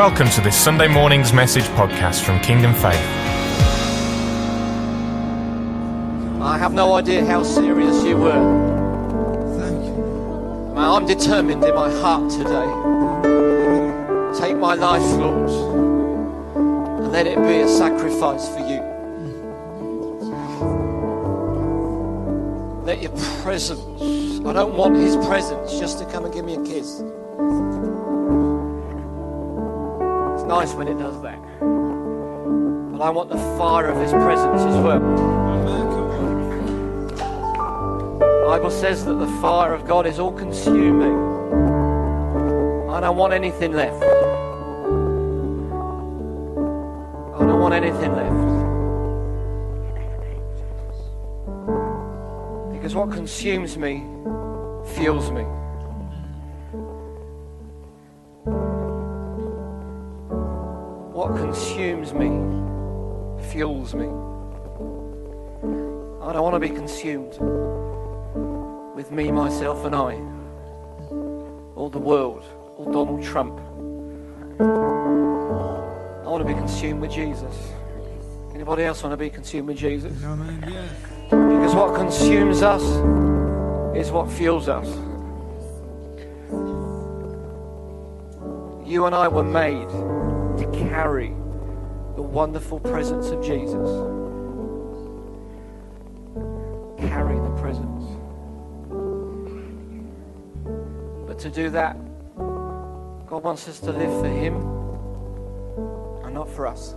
Welcome to this Sunday morning's message podcast from Kingdom Faith. I have no idea how serious you were. Thank you. I'm determined in my heart today. Take my life, Lord, and let it be a sacrifice for you. Let your presence, I don't want his presence just to come and give me a kiss. It's nice when it does that. But I want the fire of his presence as well. The Bible says that the fire of God is all consuming. I don't want anything left. I don't want anything left. Because what consumes me fuels me. What consumes me fuels me. I don't want to be consumed with me, myself and I, or the world, or Donald Trump. I want to be consumed with Jesus. Anybody else want to be consumed with Jesus? Amen. Yes. Because what consumes us is what fuels us. You and I were made to carry the wonderful presence of Jesus. Carry the presence. But to do that, God wants us to live for him and not for us.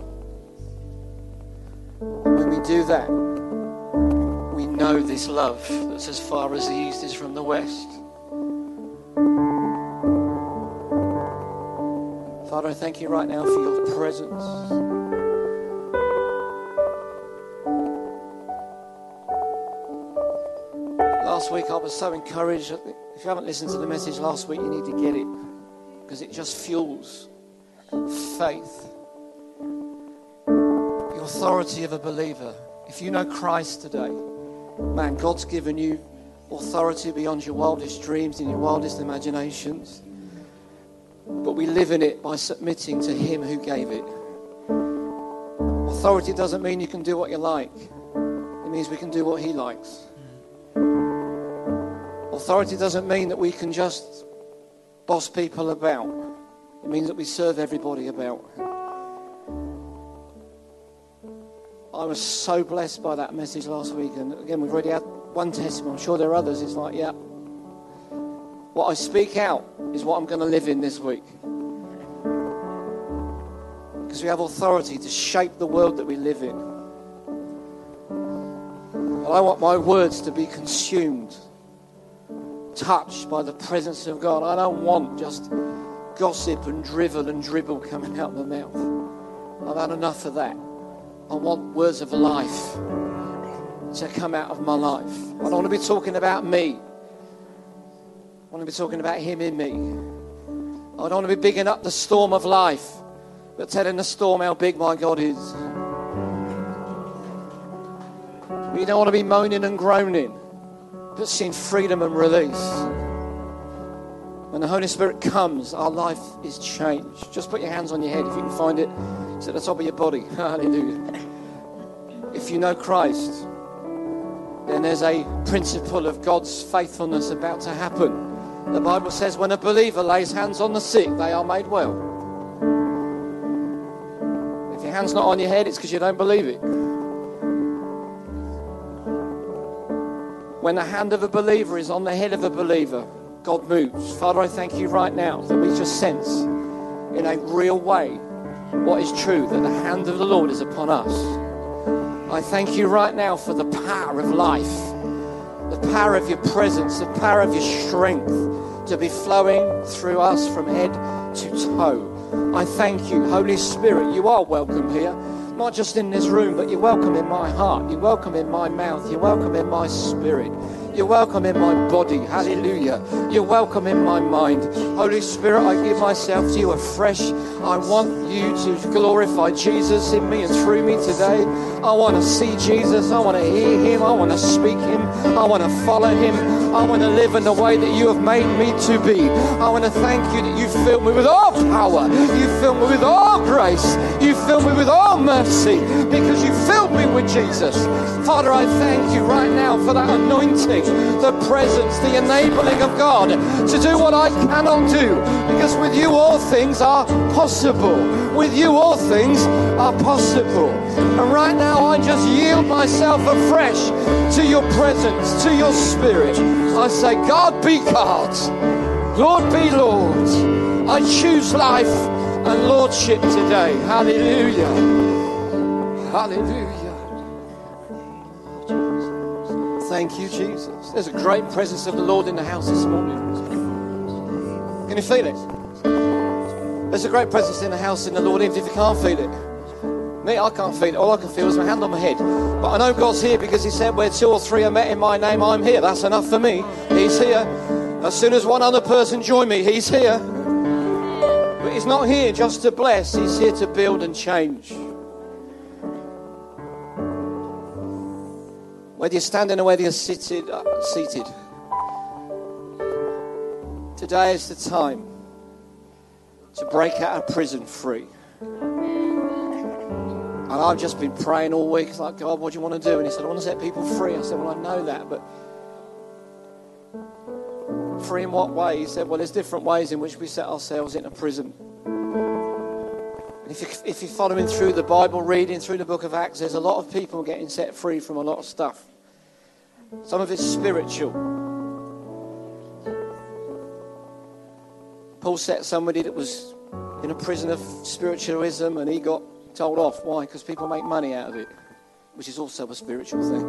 When we do that, we know this love that's as far as the east is from the west. Father, I thank you right now for your presence. Last week I was so encouraged. If you haven't listened to the message last week, you need to get it, because it just fuels faith. The authority of a believer. If you know Christ today, man, God's given you authority beyond your wildest dreams and your wildest imaginations. But we live in it by submitting to him who gave it. Authority doesn't mean you can do what you like. It means we can do what he likes. Authority doesn't mean that we can just boss people about. It means that we serve everybody about. I was so blessed by that message last week. And again, we've already had one testimony. I'm sure there are others. It's like, yeah, what I speak out is what I'm going to live in this week. Because we have authority to shape the world that we live in. And I want my words to be consumed, touched by the presence of God. I don't want just gossip and drivel and dribble coming out of my mouth. I've had enough of that. I want words of life to come out of my life. I don't want to be talking about me. I want to be talking about him in me. I don't want to be bigging up the storm of life, but telling the storm how big my God is. We don't want to be moaning and groaning, but seeing freedom and release. When the Holy Spirit comes, our life is changed. Just put your hands on your head if you can find it. It's at the top of your body. Hallelujah. If you know Christ, then there's a principle of God's faithfulness about to happen. The Bible says when a believer lays hands on the sick, they are made well. If your hand's not on your head, it's because you don't believe it. When the hand of a believer is on the head of a believer, God moves. Father, I thank you right now that we just sense in a real way what is true, that the hand of the Lord is upon us. I thank you right now for the power of life, the power of your presence, the power of your strength to be flowing through us from head to toe. I thank you, Holy Spirit, you are welcome here. Not just in this room, but you're welcome in my heart. You're welcome in my mouth. You're welcome in my spirit. You're welcome in my body. Hallelujah. You're welcome in my mind. Holy Spirit, I give myself to you afresh. I want you to glorify Jesus in me and through me today. I want to see Jesus. I want to hear him. I want to speak him. I want to follow him. I want to live in the way that you have made me to be. I want to thank you that you fill me with all power. You fill me with all grace. You fill me with all mercy because you filled me with Jesus. Father, I thank you right now for that anointing, the presence, the enabling of God to do what I cannot do, because with you all things are possible. With you all things are possible. And right now I just yield myself afresh to your presence, to your spirit. I say, God be God, Lord be Lord. I choose life and lordship today. Hallelujah. Hallelujah. Thank you, Jesus. There's a great presence of the Lord in the house this morning. Can you feel it? There's a great presence in the house in the Lord, even if you can't feel it. Me, I can't feel it. All I can feel is my hand on my head. But I know God's here because he said, where 2 or 3 are met in my name, I'm here. That's enough for me. He's here. As soon as one other person join me, he's here. But he's not here just to bless. He's here to build and change. Whether you're standing or whether you're seated, today is the time to break out of prison free. And I've just been praying all week. It's like, God, what do you want to do? And he said, I want to set people free. I said, well, I know that, but free in what way? He said, well, there's different ways in which we set ourselves in a prison. And if you're following through the Bible, reading through the book of Acts, there's a lot of people getting set free from a lot of stuff. Some of it's spiritual. Paul set somebody that was in a prison of spiritualism and he got told off. Why? Because people make money out of it, which is also a spiritual thing.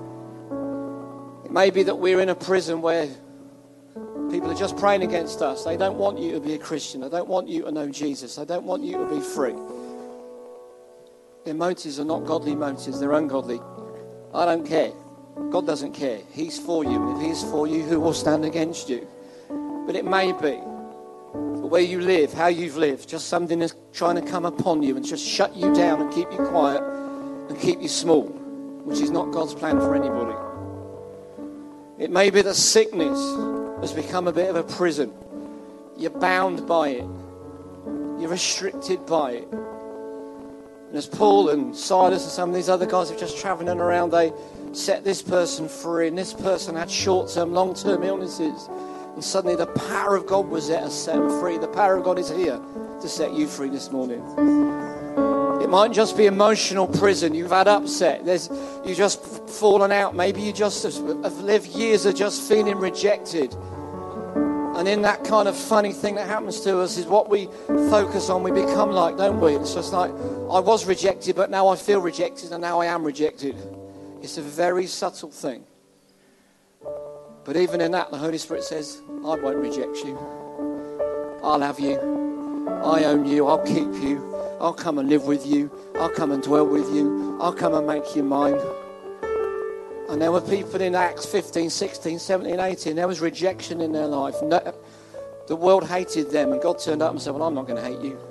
It may be that we're in a prison where people are just praying against us. They don't want you to be a Christian. They don't want you to know Jesus. They don't want you to be free. Their motives are not godly motives. They're ungodly. I don't care. God doesn't care. He's for you. If he's for you, who will stand against you? But it may be the way you live, how you've lived, just something that's trying to come upon you and just shut you down and keep you quiet and keep you small, which is not God's plan for anybody. It may be that sickness has become a bit of a prison. You're bound by it. You're restricted by it. And as Paul and Silas and some of these other guys are just traveling around, they set this person free, and this person had short-term, long-term illnesses. And suddenly the power of God was there to set them free. The power of God is here to set you free this morning. It might just be emotional prison. You've had upset. You've just fallen out. Maybe you just have lived years of just feeling rejected. And in that kind of funny thing that happens to us is what we focus on, we become like, don't we? It's just like, I was rejected, but now I feel rejected, and now I am rejected. It's a very subtle thing. But even in that, the Holy Spirit says, I won't reject you. I'll have you. I own you. I'll keep you. I'll come and live with you. I'll come and dwell with you. I'll come and make you mine. And there were people in Acts 15, 16, 17, 18. There was rejection in their life. No, the world hated them. And God turned up and said, well, I'm not going to hate you.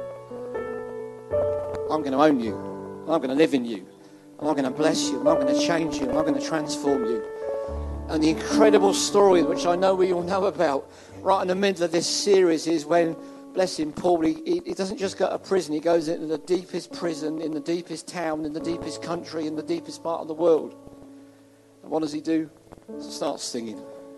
I'm going to own you. I'm going to live in you. And I'm going to bless you. And I'm going to change you. And I'm going to transform you. And the incredible story, which I know we all know about, right in the middle of this series is when, bless him, Paul, he doesn't just go to prison. He goes into the deepest prison, in the deepest town, in the deepest country, in the deepest part of the world. And what does he do? He starts singing.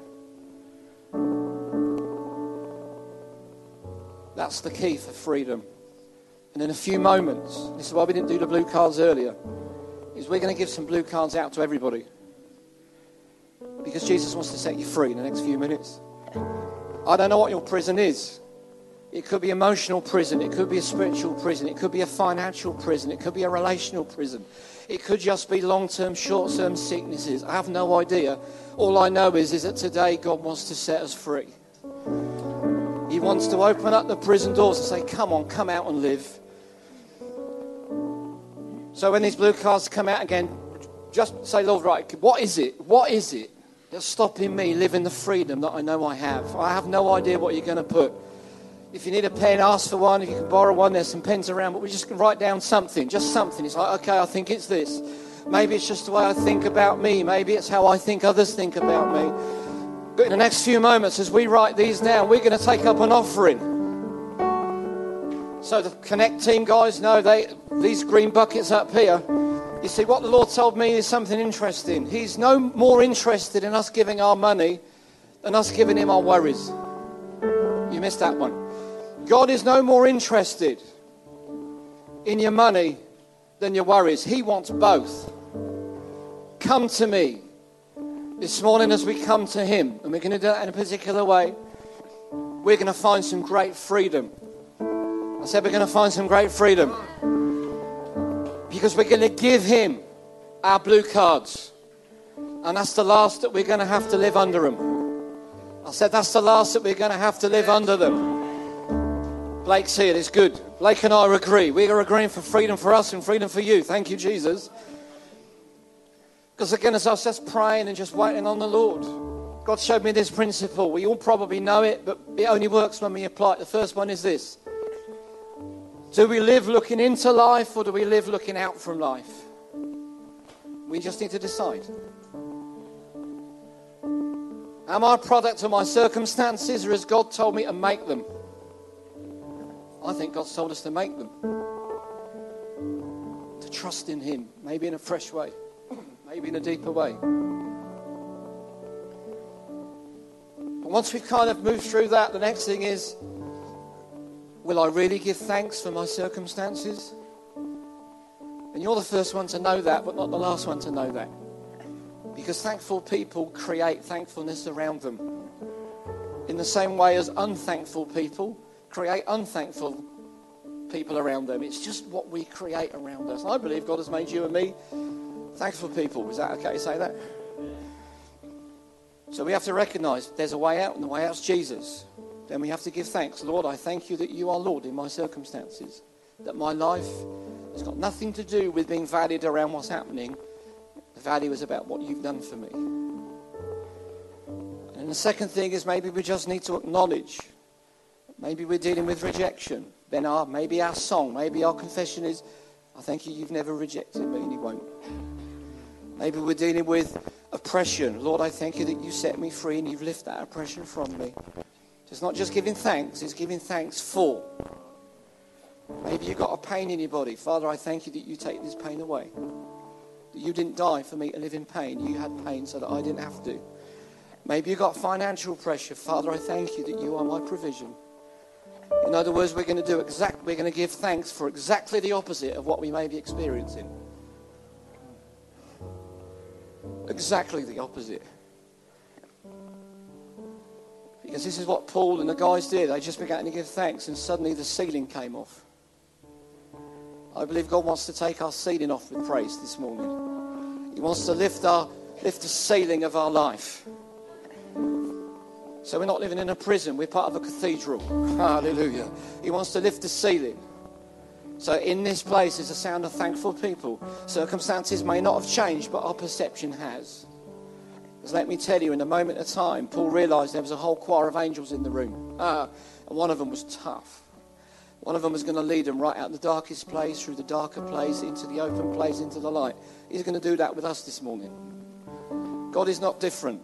That's the key for freedom. And in a few moments, this is why we didn't do the blue cards earlier, is we're going to give some blue cards out to everybody. Because Jesus wants to set you free in the next few minutes. I don't know what your prison is. It could be emotional prison. It could be a spiritual prison. It could be a financial prison. It could be a relational prison. It could just be long-term, short-term sicknesses. I have no idea. All I know is that today God wants to set us free. He wants to open up the prison doors and say, come on, come out and live. So when these blue cards come out again, just say, Lord, right, what is it? What is it that's stopping me living the freedom that I know I have? I have no idea what you're going to put. If you need a pen, ask for one. If you can borrow one, there's some pens around. But we're just going to write down something, just something. It's like, okay, I think it's this. Maybe it's just the way I think about me. Maybe it's how I think others think about me. But in the next few moments, as we write these down, we're going to take up an offering. So the Connect team guys know these green buckets up here. You see, what the Lord told me is something interesting. He's no more interested in us giving our money than us giving him our worries. You missed that one. God is no more interested in your money than your worries. He wants both. Come to me. This morning as we come to him, and we're going to do that in a particular way, we're going to find some great freedom. I said we're going to find some great freedom. Because we're going to give him our blue cards. And that's the last that we're going to have to live under them. I said that's the last that we're going to have to live under them. Blake's here, it's good. Blake and I agree. We are agreeing for freedom for us and freedom for you. Thank you, Jesus. Because again, as I was just praying and just waiting on the Lord, God showed me this principle. We all probably know it, but it only works when we apply it. The first one is this. Do we live looking into life or do we live looking out from life? We just need to decide. Am I a product of my circumstances or has God told me to make them? I think God's told us to make them. To trust in him, maybe in a fresh way, maybe in a deeper way. But once we've kind of moved through that, the next thing is, will I really give thanks for my circumstances? And you're the first one to know that, but not the last one to know that. Because thankful people create thankfulness around them. In the same way as unthankful people create unthankful people around them. It's just what we create around us. And I believe God has made you and me thankful people. Is that okay to say that? So we have to recognize there's a way out, and the way out's Jesus. Then we have to give thanks. Lord, I thank you that you are Lord in my circumstances. That my life has got nothing to do with being valued around what's happening. The value is about what you've done for me. And the second thing is maybe we just need to acknowledge. Maybe we're dealing with rejection. Then maybe our song, maybe our confession is, I thank you, you've never rejected me and you won't. Maybe we're dealing with oppression. Lord, I thank you that you set me free and you've lifted that oppression from me. It's not just giving thanks, it's giving thanks for. Maybe you've got a pain in your body. Father, I thank you that you take this pain away. That you didn't die for me to live in pain. You had pain so that I didn't have to. Maybe you've got financial pressure. Father, I thank you that you are my provision. In other words, we're going to give thanks for exactly the opposite of what we may be experiencing. Exactly the opposite. Because this is what Paul and the guys did. They just began to give thanks and suddenly the ceiling came off. I believe God wants to take our ceiling off with praise this morning. He wants to lift the ceiling of our life. So we're not living in a prison. We're part of a cathedral. Hallelujah. He wants to lift the ceiling. So in this place is a sound of thankful people. Circumstances may not have changed, but our perception has. Because let me tell you, in a moment of time, Paul realized there was a whole choir of angels in the room. And one of them was tough. One of them was going to lead them right out the darkest place, through the darker place, into the open place, into the light. He's going to do that with us this morning. God is not different.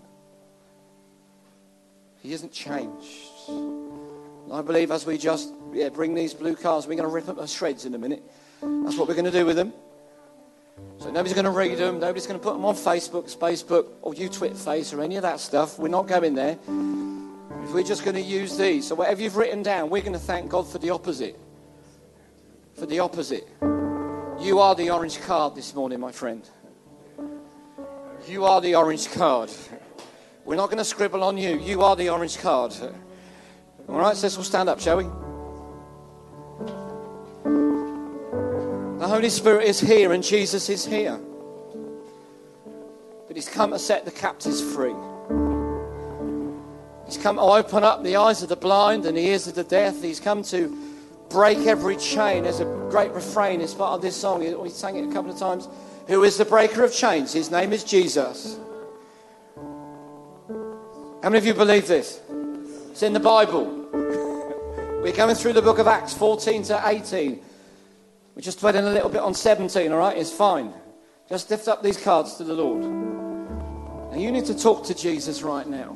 He hasn't changed. And I believe as we just bring these blue cards, we're going to rip up the shreds in a minute. That's what we're going to do with them. So nobody's going to read them. Nobody's going to put them on Facebook, or you twit face, or any of that stuff. We're not going there. If we're just going to use these. So whatever you've written down, we're going to thank God for the opposite. For the opposite. You are the orange card this morning, my friend. You are the orange card. We're not going to scribble on you. You are the orange card. All right, so let's all stand up, shall we? The Holy Spirit is here and Jesus is here. But he's come to set the captives free. He's come to open up the eyes of the blind and the ears of the deaf. He's come to break every chain. There's a great refrain as part of this song. We sang it a couple of times. Who is the breaker of chains? His name is Jesus. How many of you believe this? It's in the Bible. We're going through the book of Acts 14 to 18. We're just dwelling a little bit on 17, all right? It's fine. Just lift up these cards to the Lord. And you need to talk to Jesus right now.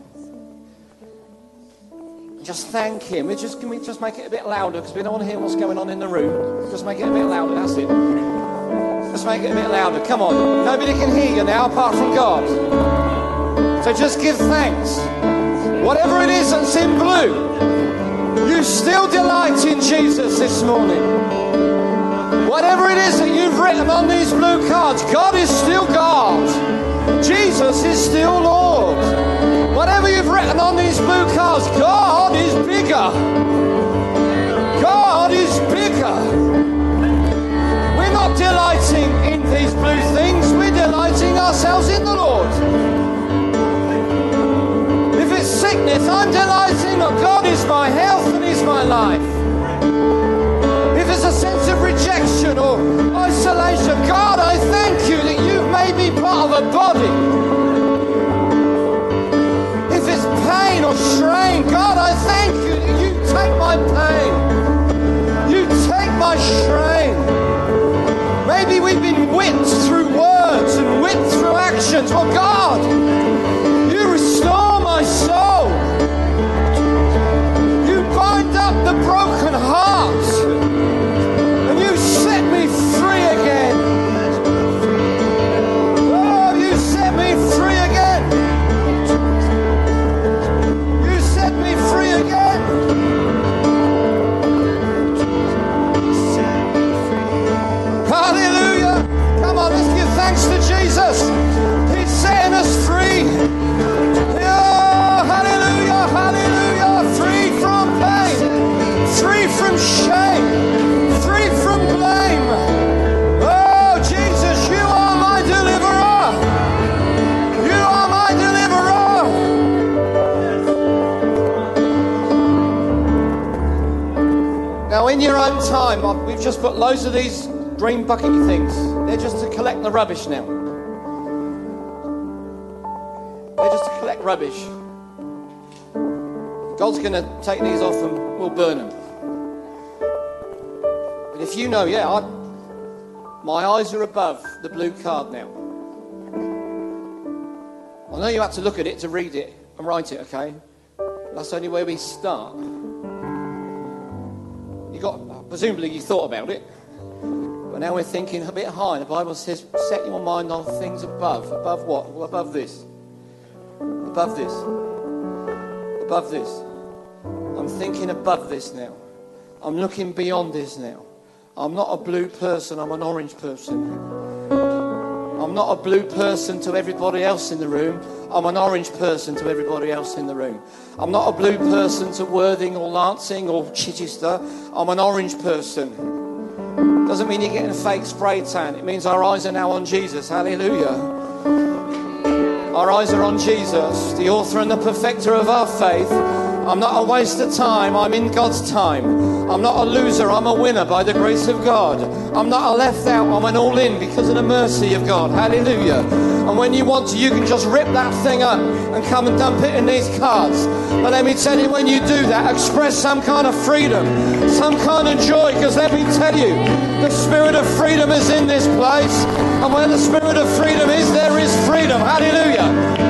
Just thank him. Can we just make it a bit louder, because we don't want to hear what's going on in the room. Just make it a bit louder, that's it. Just make it a bit louder. Come on. Nobody can hear you now apart from God. So just give thanks. Whatever it is that's in blue, you still delight in Jesus this morning. Whatever it is that you've written on these blue cards, God is still God. Jesus is still Lord. Whatever you've written on these blue cards, God is bigger. God is bigger. We're not delighting in these blue things. We're delighting ourselves in the Lord. If it's sickness, I'm delighting that God is my health and He's my life. If it's a sense of rejection or isolation, God, I thank you that you've made me part of a body. If it's pain or strain, God, I thank you that you take my pain. You take my strain. Maybe we've been whipped through words and whipped through actions. Well, God, you restore my soul. You bind up the broken heart. And you set me free again. Oh, you set me free again. You set me free again. Hallelujah. Come on, let's give thanks to Jesus. He's setting us free. Oh, hallelujah, hallelujah. Free from pain. Free from shame. Free from blame. Oh, Jesus, you are my deliverer. You are my deliverer. Now, in your own time, we've just put loads of these green buckety things. They're just to collect the rubbish now. They're just to collect rubbish. God's going to take these off and we'll burn them. But if you know, my eyes are above the blue card now. I know you have to look at it to read it and write it, okay? That's only where we start. Presumably you thought about it. But now we're thinking a bit high. The Bible says, set your mind on things above. Above what? Well, above this. Above this. Above this. I'm thinking above this now. I'm looking beyond this now. I'm not a blue person, I'm an orange person. I'm not a blue person to everybody else in the room. I'm an orange person to everybody else in the room. I'm not a blue person to Worthing or Lancing or Chichester. I'm an orange person. Doesn't mean you're getting a fake spray tan. It means our eyes are now on Jesus. Hallelujah. Our eyes are on Jesus, the author and the perfecter of our faith. I'm not a waste of time. I'm in God's time. I'm not a loser. I'm a winner by the grace of God. I'm not a left out. I'm an all in because of the mercy of God. Hallelujah. And when you want to, you can just rip that thing up and come and dump it in these cards. But let me tell you, when you do that, express some kind of freedom, some kind of joy, because let me tell you, the spirit of freedom is in this place. And where the spirit of freedom is, there is freedom. Hallelujah.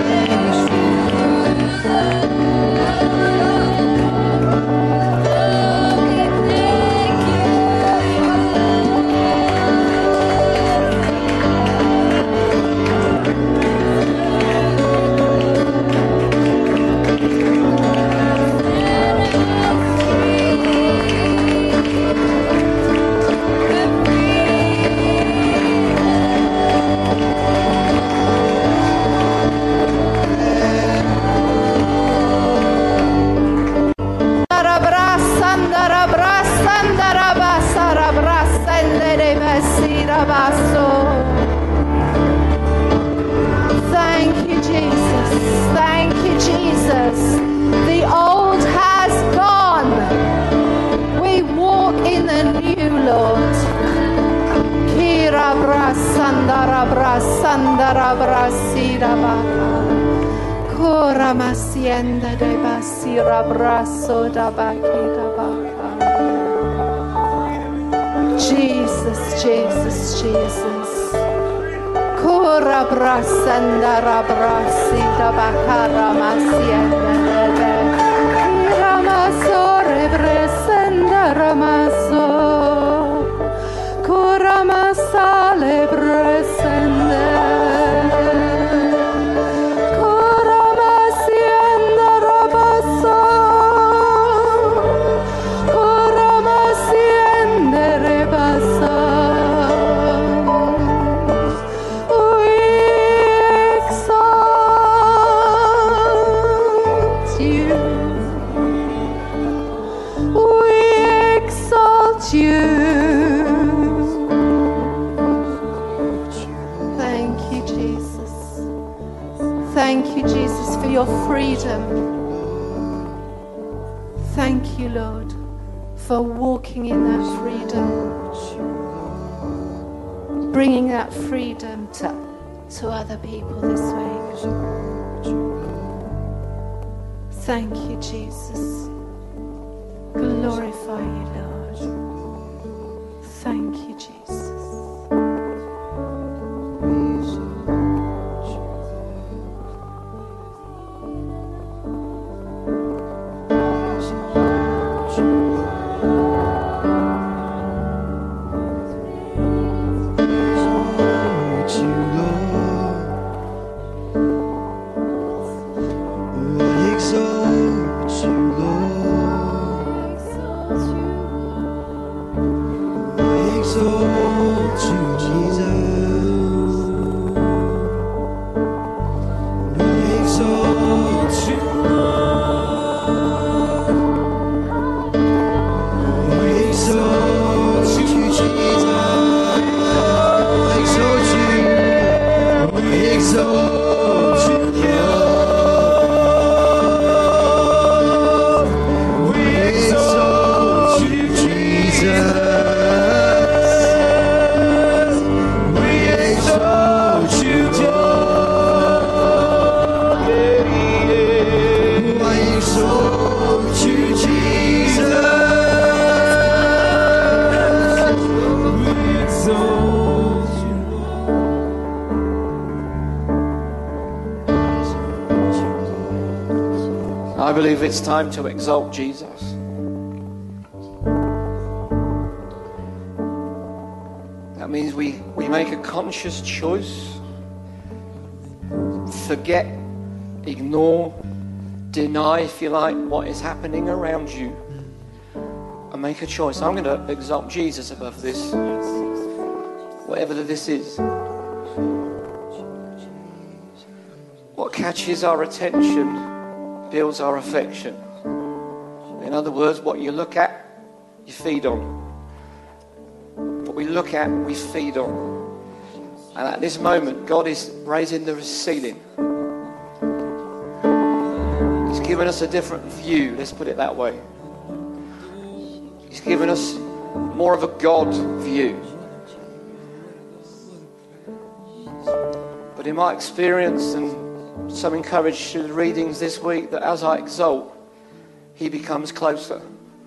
Thank you, Jesus. Thank you, Jesus. The old has gone. We walk in the new, Lord. Kira brasandara brasandara brasira baka. Kora masienda de basira braso da bakira baka. Jesus, Jesus, Jesus. Kora brasanda rabrasi da bakara masiende Ramaso rebresenda ramaso Kora masale bresende Kora masiende rabaso Kora masiende rebaso Thank you, Jesus, for your freedom. Thank you, Lord, for walking in that freedom, bringing that freedom to other people this week. Thank you, Jesus. Glorify you, Lord. Thank you, Jesus. I believe it's time to exalt Jesus. That means we make a conscious choice. Forget, ignore, deny, if you like, what is happening around you. And make a choice. I'm going to exalt Jesus above this. Whatever this is. What catches our attention builds our affection. In other words, what you look at, you feed on. What we look at, we feed on. And at this moment, God is raising the ceiling. He's given us a different view, let's put it that way. He's given us more of a God view. But in my experience, and some encouraged through the readings this week, that as I exalt, he becomes closer.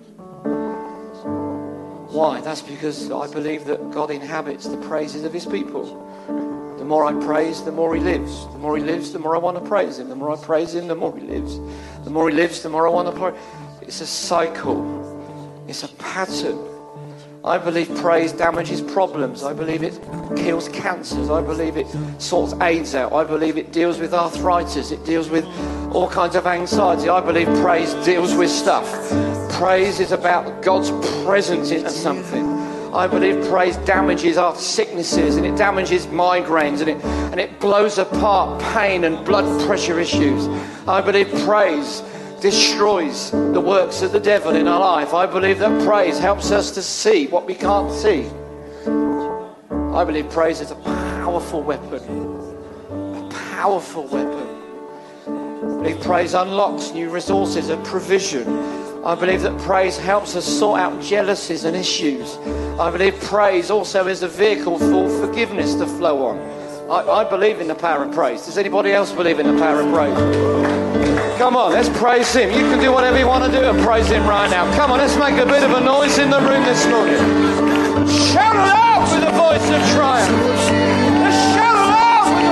Why? That's because I believe that God inhabits the praises of his people. The more I praise, the more he lives. The more he lives, the more I want to praise him. The more I praise him, the more he lives. The more he lives, the more I want to praise. It's a cycle. It's a pattern. I believe praise damages problems. I believe it kills cancers. I believe it sorts AIDS out. I believe it deals with arthritis. It deals with all kinds of anxiety. I believe praise deals with stuff. Praise is about God's presence in something. I believe praise damages our sicknesses, and it damages migraines, and it blows apart pain and blood pressure issues. I believe praise destroys the works of the devil in our life. I believe that praise helps us to see what we can't see. I believe praise is a powerful weapon. A powerful weapon. I believe praise unlocks new resources and provision. I believe that praise helps us sort out jealousies and issues. I believe praise also is a vehicle for forgiveness to flow on. I believe in the power of praise. Does anybody else believe in the power of praise? Come on, let's praise him. You can do whatever you want to do and praise him right now. Come on, let's make a bit of a noise in the room this morning. Shout it out with a voice of triumph. Let's shout it out with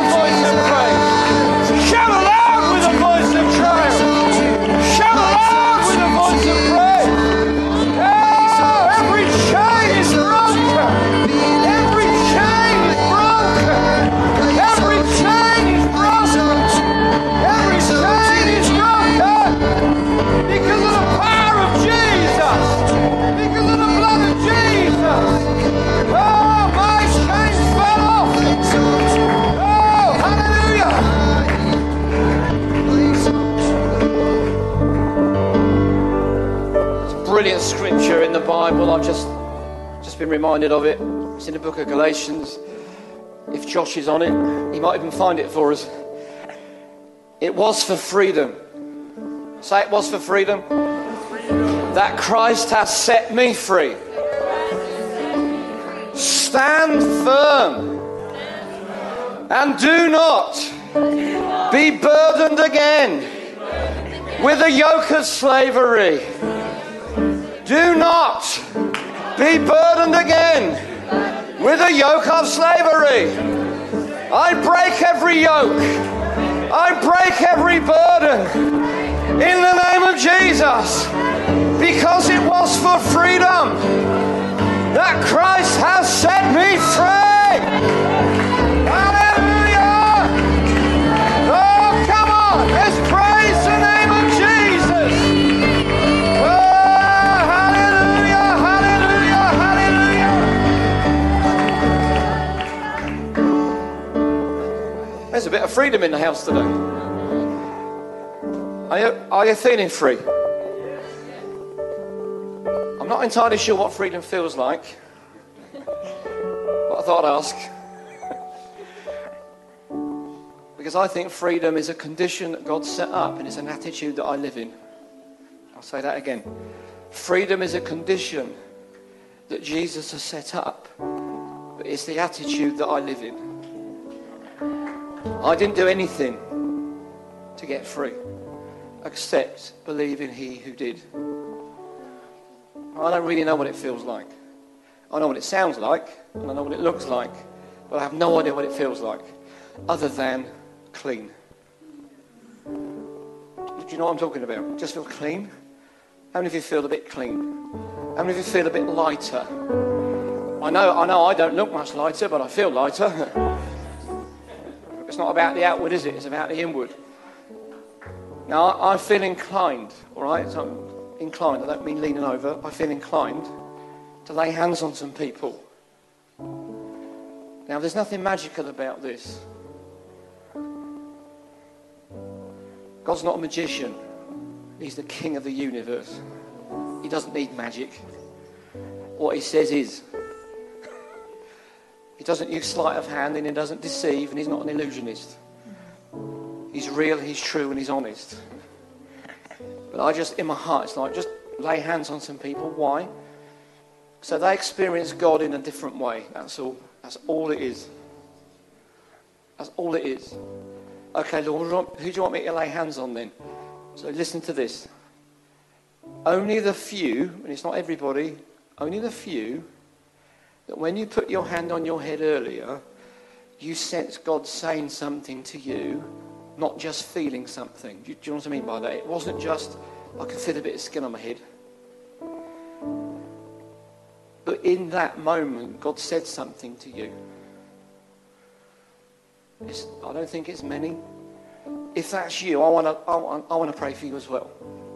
scripture in the Bible. I've just been reminded of it. It's in the book of Galatians. If Josh is on it, he might even find it for us. It was for freedom. Say, it was for freedom. That Christ has set me free. Stand firm and do not be burdened again with a yoke of slavery. Do not be burdened again with a yoke of slavery. I break every yoke. I break every burden in the name of Jesus, because it was for freedom that Christ has set me free. Hallelujah! Oh, come on, let's praise the name of Jesus. Oh, hallelujah, hallelujah, hallelujah. There's a bit of freedom in the house today. Are you feeling free? I'm not entirely sure what freedom feels like, but I thought I'd ask. Because I think freedom is a condition that God set up, and it's an attitude that I live in. I'll say that again. Freedom is a condition that Jesus has set up, but it's the attitude that I live in. I didn't do anything to get free, except believe in He who did. I don't really know what it feels like. I know what it sounds like, and I know what it looks like, but I have no idea what it feels like, other than clean. Do you know what I'm talking about? Just feel clean? How many of you feel a bit clean? How many of you feel a bit lighter? I know I don't look much lighter, but I feel lighter. It's not about the outward, is it? It's about the inward. Now, I feel inclined, all right? So I'm inclined, I don't mean leaning over. I feel inclined to lay hands on some people. Now, there's nothing magical about this. God's not a magician. He's the king of the universe. He doesn't need magic. What He says is. He doesn't use sleight of hand, and He doesn't deceive, and He's not an illusionist. He's real, He's true, and He's honest. But I just, in my heart, it's like, just lay hands on some people. Why? So they experience God in a different way. That's all. That's all it is. That's all it is. Okay, Lord, who do you want me to lay hands on then? So listen to this. Only the few, and it's not everybody, only the few, that when you put your hand on your head earlier, you sense God saying something to you, not just feeling something. Do you know what I mean by that? It wasn't just, I can feel a bit of skin on my head. But in that moment, God said something to you. I don't think it's many. If that's you, I want to pray for you as well.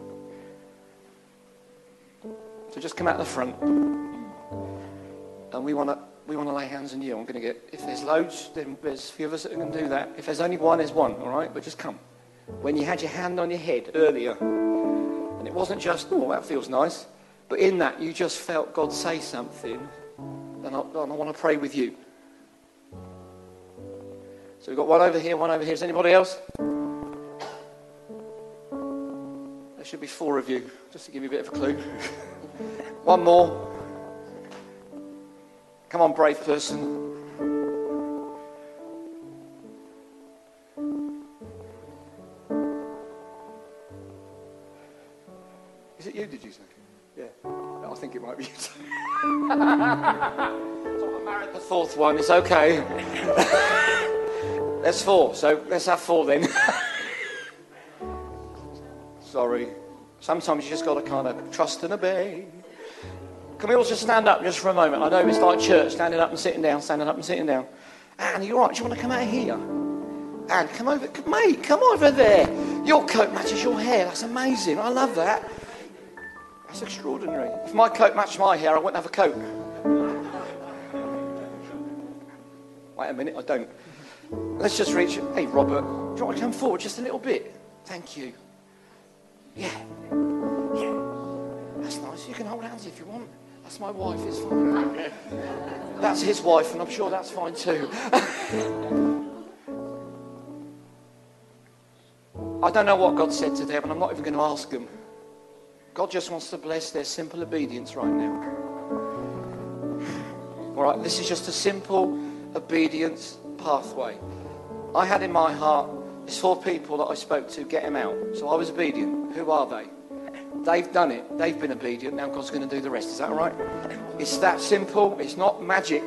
So just come out the front, and we want to lay hands on you. I'm going to get. If there's loads, then there's a few of us that can do that. If there's only one, there's one. All right, but just come. When you had your hand on your head earlier, and it wasn't just, oh, that feels nice, but in that you just felt God say something, then I want to pray with you. So we've got one over here, one over here. Is anybody else? There should be 4 of you, just to give you a bit of a clue. One more. Come on, brave person. Is it you, did you say? Yeah. I think it might be you. So I married the 4th one. It's okay. There's 4, so let's have 4 then. Sorry. Sometimes you just got to kind of trust and obey. Can we all just stand up just for a moment? I know it's like church, standing up and sitting down, standing up and sitting down. Anne, you all right? Do you want to come out here? Anne, come over. Mate, come over there. Your coat matches your hair. That's amazing. I love that. That's extraordinary. If my coat matched my hair, I wouldn't have a coat. Wait a minute, I don't. Let's just reach. Hey, Robert, do you want to come forward just a little bit? Thank you. Yeah. that's nice. You can hold hands if you want. That's my wife, it's fine. That's his wife, and I'm sure that's fine too. I don't know what God said to them, and I'm not even going to ask them. God just wants to bless their simple obedience right now. All right, this is just a simple obedience pathway. I had in my heart, there's 4 people that I spoke to, get them out. So I was obedient. Who are they? They've done it. They've been obedient. Now God's going to do the rest. Is that all right? It's that simple. It's not magic.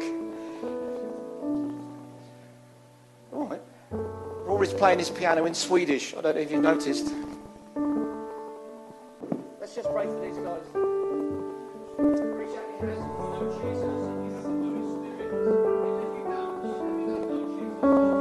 All right. Rory's playing his piano in Swedish. I don't know if you noticed. Let's just pray for these guys. Reach out your hands. Lord Jesus, and you have the Holy Spirit. And if you don't, Lord Jesus.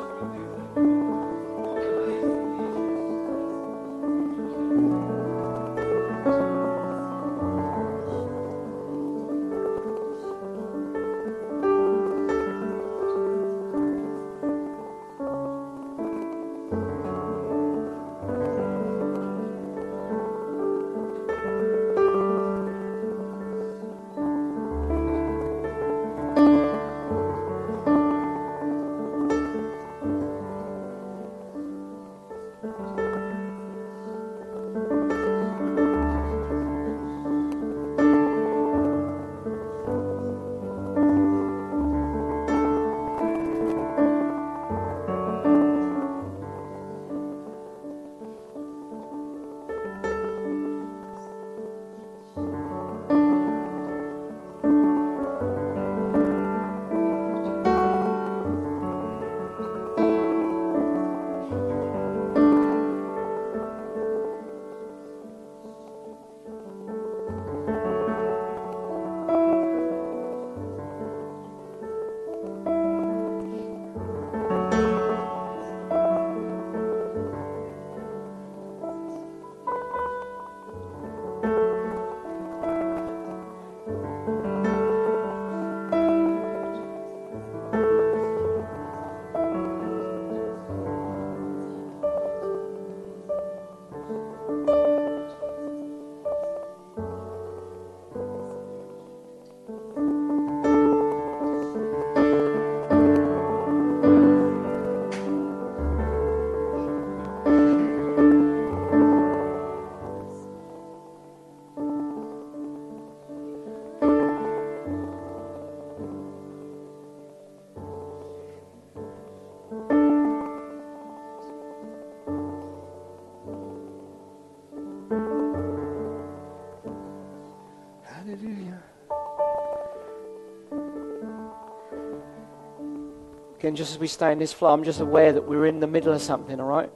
Again, just as we stay in this flow, I'm just aware that we're in the middle of something, all right?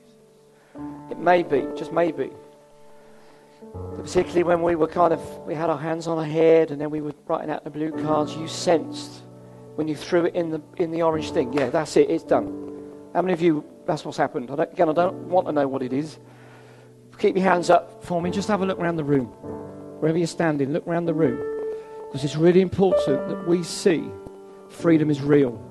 It may be, just maybe. Particularly when we were we had our hands on our head and then we were writing out the blue cards, you sensed when you threw it in the orange thing, yeah, that's it, it's done. How many of you, that's what's happened? I don't want to know what it is. Keep your hands up for me, just have a look around the room. Wherever you're standing, look around the room. Because it's really important that we see freedom is real.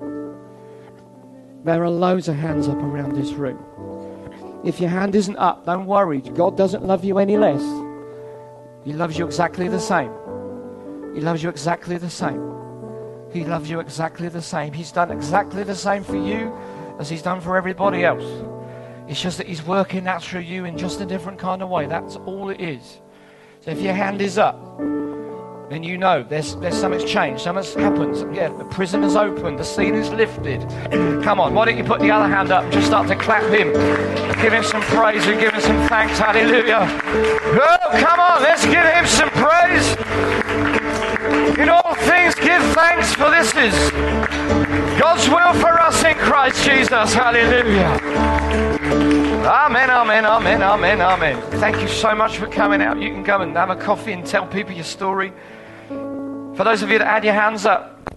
There are loads of hands up around this room. If your hand isn't up, don't worry. God doesn't love you any less. He loves you exactly the same. He loves you exactly the same. He loves you exactly the same. He's done exactly the same for you as he's done for everybody else. It's just that he's working that through you in just a different kind of way. That's all it is. So if your hand is up, then you know there's something's changed, something's happened. Yeah, the prison is open, the scene is lifted. Come on, why don't you put the other hand up and just start to clap him. Give him some praise and give him some thanks. Hallelujah. Oh, come on, let's give him some praise. In all things give thanks, for this is God's will for us in Christ Jesus. Hallelujah. Amen, amen, amen, amen, amen. Thank you so much for coming out. You can go and have a coffee and tell people your story. For those of you that had your hands up,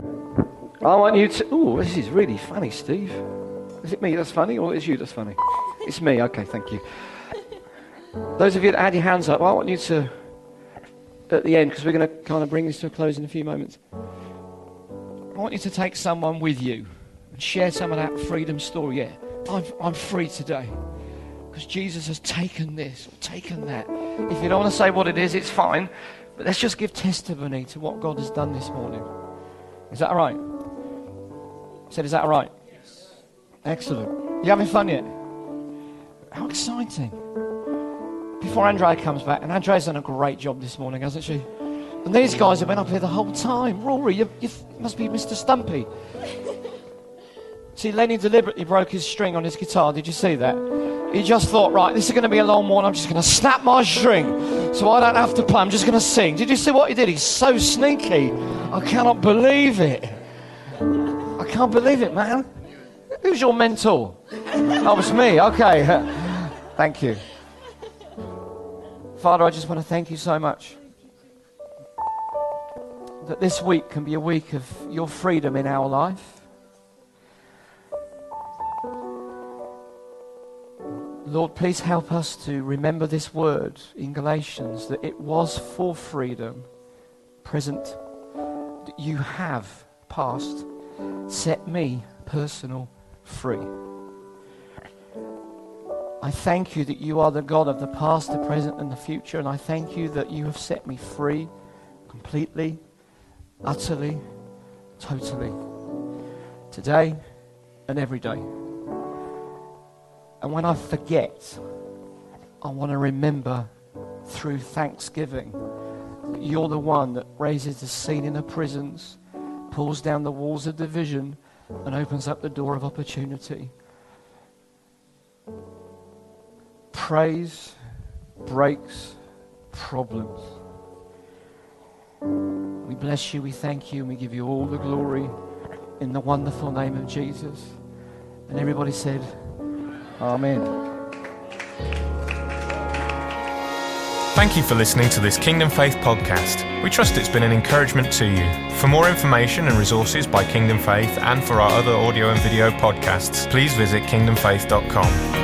I want you to... Oh, this is really funny, Steve. Is it me that's funny, or is it you that's funny? It's me, okay, thank you. Those of you that had your hands up, I want you to, at the end, because we're going to kind of bring this to a close in a few moments, I want you to take someone with you and share some of that freedom story. Yeah, I'm free today. Because Jesus has taken this, or taken that. If you don't want to say what it is, it's fine. But let's just give testimony to what God has done this morning. Is that all right? I said, is that all right? Yes. Excellent. You having fun yet? How exciting. Before Andrea comes back, and Andrea's done a great job this morning, hasn't she? And these guys have been up here the whole time. Rory, you must be Mr. Stumpy. See, Lenny deliberately broke his string on his guitar. Did you see that? He just thought, right, this is going to be a long one. I'm just going to snap my string so I don't have to play. I'm just going to sing. Did you see what he did? He's so sneaky. I cannot believe it. I can't believe it, man. Who's your mentor? Oh, it's me. Okay. Thank you. Father, I just want to thank you so much that this week can be a week of your freedom in our life. Lord, please help us to remember this word in Galatians, that it was for freedom, present, that you have, past, set me, personal, free. I thank you that you are the God of the past, the present, and the future, and I thank you that you have set me free, completely, utterly, totally, today and every day. And when I forget, I want to remember through thanksgiving that you're the one that raises the scene in the prisons, pulls down the walls of division, and opens up the door of opportunity. Praise breaks problems. We bless you, we thank you, and we give you all the glory in the wonderful name of Jesus. And everybody said, Amen. Thank you for listening to this Kingdom Faith podcast. We trust it's been an encouragement to you. For more information and resources by Kingdom Faith and for our other audio and video podcasts, please visit kingdomfaith.com.